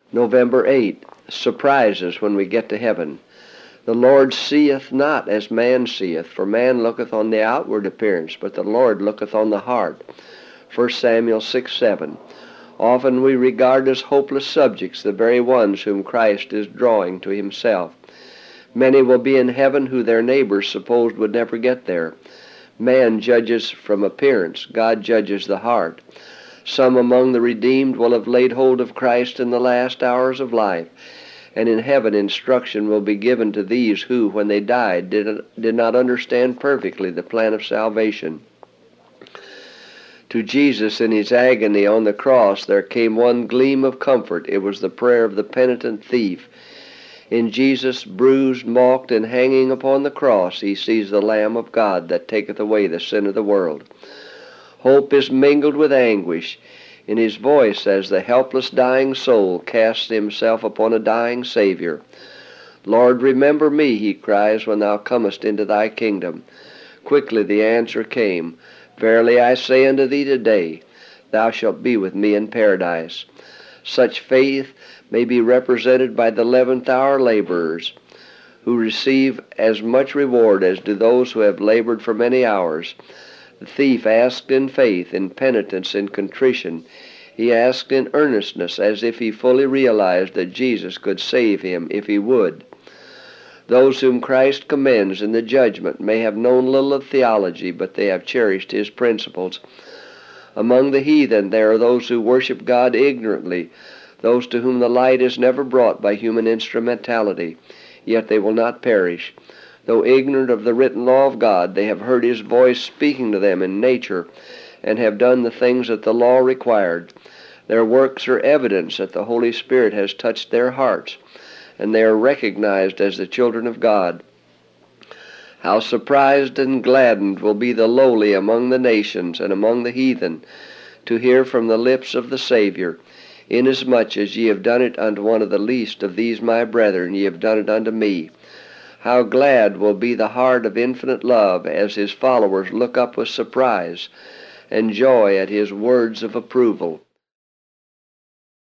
November 8. Surprises when we get to heaven. The Lord seeth not as man seeth, for man looketh on the outward appearance, but the Lord looketh on the heart. 1 Samuel 6:7. Often we regard as hopeless subjects the very ones whom Christ is drawing to himself. Many will be in heaven who their neighbors supposed would never get there. Man judges from appearance, God judges the heart. Some among the redeemed will have laid hold of Christ in the last hours of life, and in heaven instruction will be given to these who, when they died, did not understand perfectly the plan of salvation. To Jesus in his agony on the cross there came one gleam of comfort. It was the prayer of the penitent thief. In Jesus, bruised, mocked, and hanging upon the cross, he sees the Lamb of God that taketh away the sin of the world. Hope is mingled with anguish in his voice as the helpless dying soul casts himself upon a dying Savior. Lord, remember me, he cries, when thou comest into thy kingdom. Quickly the answer came, Verily I say unto thee today, thou shalt be with me in paradise. Such faith may be represented by the 11th hour laborers, who receive as much reward as do those who have labored for many hours. The thief asked in faith, in penitence, in contrition. He asked in earnestness, as if he fully realized that Jesus could save him if he would. Those whom Christ commends in the judgment may have known little of theology, but they have cherished his principles. Among the heathen there are those who worship God ignorantly, those to whom the light is never brought by human instrumentality, yet they will not perish. Though ignorant of the written law of God, they have heard his voice speaking to them in nature, and have done the things that the law required. Their works are evidence that the Holy Spirit has touched their hearts, and they are recognized as the children of God. How surprised and gladdened will be the lowly among the nations and among the heathen to hear from the lips of the Savior, Inasmuch as ye have done it unto one of the least of these my brethren, ye have done it unto me. How glad will be the heart of infinite love as his followers look up with surprise and joy at his words of approval.